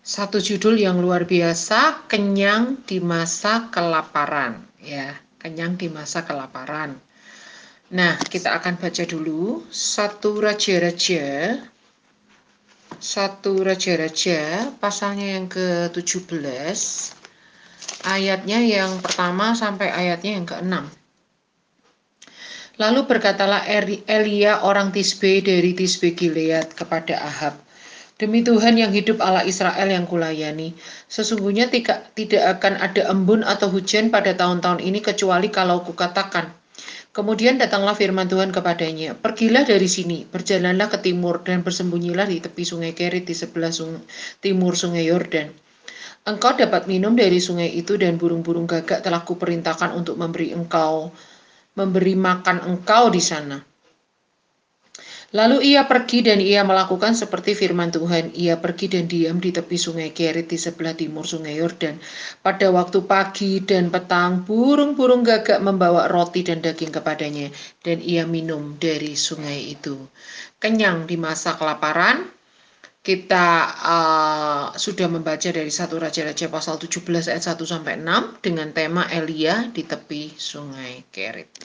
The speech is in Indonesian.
Satu judul yang luar biasa, kenyang di masa kelaparan. Ya, kenyang di masa kelaparan. Nah, kita akan baca dulu satu Raja-Raja pasalnya yang ke-17, ayatnya yang pertama sampai ayatnya yang ke-6. Lalu berkatalah Elia orang Tisbe dari Tisbe Gilead kepada Ahab, demi Tuhan yang hidup Allah Israel yang kulayani, sesungguhnya tidak akan ada embun atau hujan pada tahun-tahun ini kecuali kalau kukatakan. Kemudian datanglah firman Tuhan kepadanya, pergilah dari sini, berjalanlah ke timur dan bersembunyilah di tepi sungai Kerit di sebelah timur sungai Yordan. Engkau dapat minum dari sungai itu dan burung-burung gagak telah kuperintahkan untuk memberi makan engkau di sana. Lalu ia pergi dan ia melakukan seperti firman Tuhan. Ia pergi dan diam di tepi sungai Kerit di sebelah timur sungai Yordan. Pada waktu pagi dan petang, burung-burung gagak membawa roti dan daging kepadanya, dan ia minum dari sungai itu. Kenyang di masa kelaparan. Kita sudah membaca dari 1 Raja-Raja pasal 17 ayat 1 sampai 6 dengan tema Elia di tepi sungai Kerit.